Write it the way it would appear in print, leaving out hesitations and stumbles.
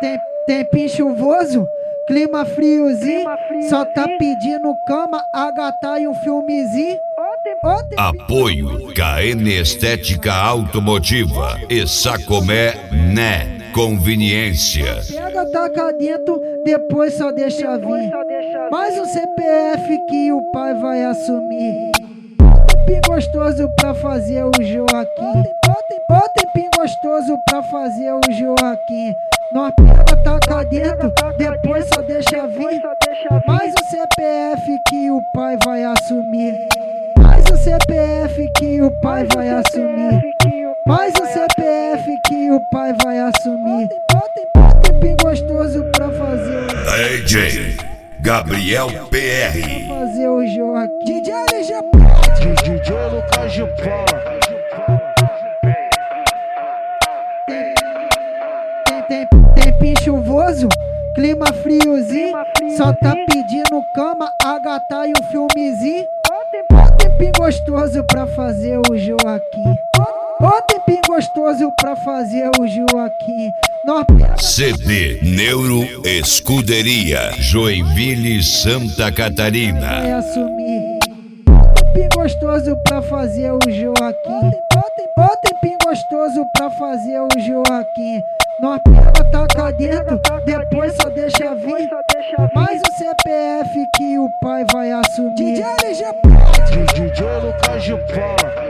Tempinho chuvoso, clima friozinho, só tá pedindo cama, agatar e um filmezinho. Apoio KN Estética Automotiva e Sacomé Né Conveniência. Pega, taca dentro, depois só deixa vir. Mais um CPF que o pai vai assumir. Tempinho gostoso pra fazer o Joaquim. Ó tempinho gostoso pra fazer o Joaquim. Nós pega, taca dentro, depois só deixa vir. Mais um CPF que o pai vai assumir. Mais um CPF que o pai vai assumir. Mais um CPF que o pai vai assumir. Ó tempinho gostoso pra fazer o DJ Gabriel PR. fazer o Joaquim. DJ LG DJ Lucas Gipó. Tempinho chuvoso, clima friozinho, só tá pedindo cama, agatar e um filmezinho. Ó tempinho gostoso pra fazer o Joaquim. Ó tempinho gostoso pra fazer o Joaquim. Nós pega, CD Neuro Escuderia, Joinville, Santa Catarina. vai assumir. Ó tempinho gostoso pra fazer o Joaquim. Ó tempinho gostoso pra fazer o Joaquim. Nós pega, taca dentro, depois só deixa vir. Mais um CPF que o pai vai assumir. DJ LG DJ Lucas Gipó.